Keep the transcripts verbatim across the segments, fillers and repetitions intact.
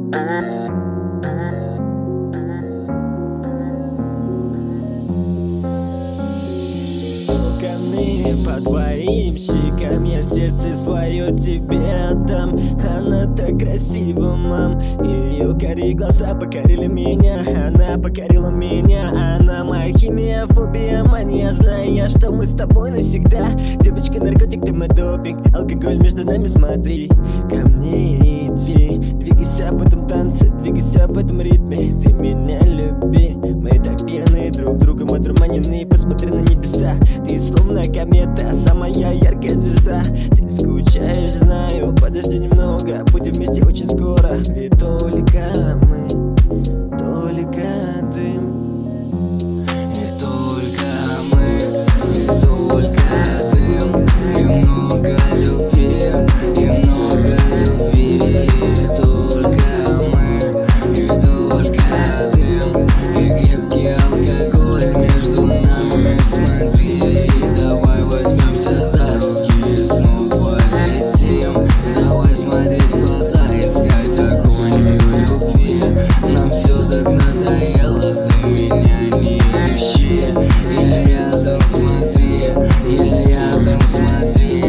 По твоим щекам я сердце свое тебе отдам. Она так красива, мам. Ее карие глаза покорили меня. Она покорила меня. Она моя химия, фобия, мания. Знаю я, что мы с тобой навсегда. Девочка, наркотик, ты мой допинг. Алкоголь между нами, смотри. Ко мне иди, двигайся в этом танце, двигайся в этом ритме. Ты меня люби. Мы так пьяны друг другом одурманены. Посмотри на небеса. Ты словно комета, самая яркая звезда. Ты скучаешь, знаю, подожди немного. Будем вместе очень скоро. Ведь только мы, только дым. И только мы, и только дым. И много любви, и много любви. И только мы, и только дым. И крепкий алкоголь между нами, смотри. Давай возьмемся за руки и снова летим. Давай смотреть в глаза, искать огонь любви. Нам все так надоело, ты меня не ищи. Я рядом, смотри, я рядом, смотри.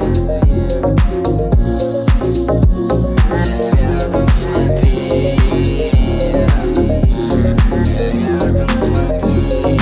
Я рядом, смотри. Я рядом, смотри.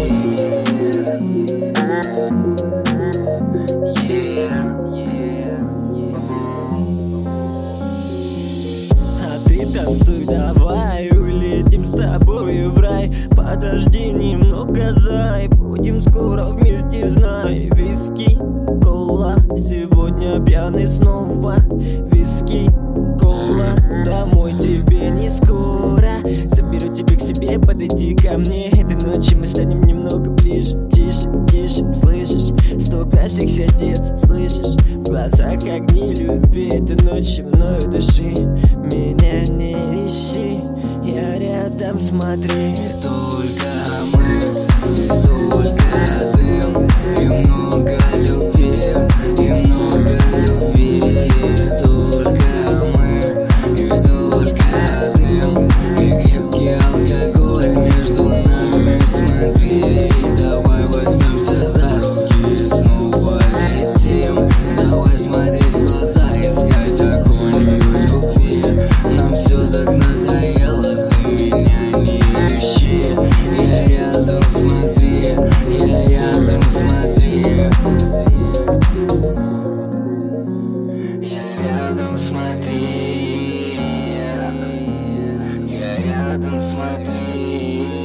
А ты танцуй, давай, улетим с тобою в рай. Подожди немного, зай, будем скоро вместе, знай. Виски, кола, сегодня пьяный снова. Виски, кола, домой тебе не скоро. Заберу тебя к себе, подойди ко мне. Этой ночью мы станем немного ближе. Тише, тише, слышишь? Стукающих сердец, слышишь? В глазах огни любви. Этой ночью мною дыши. Меня не ищи, я рядом, смотри. И только мы, и только дым. И много любви, и много любви. И только мы, и только дым. И крепкий алкоголь между нами, смотри. И давай возьмемся за руки и снова летим. Давай смотреть в глаза, искать огонь любви. Нам все так надоело, ты меня не ищи. Я рядом, смотри, я рядом, смотри. Я рядом, смотри. Я рядом, смотри.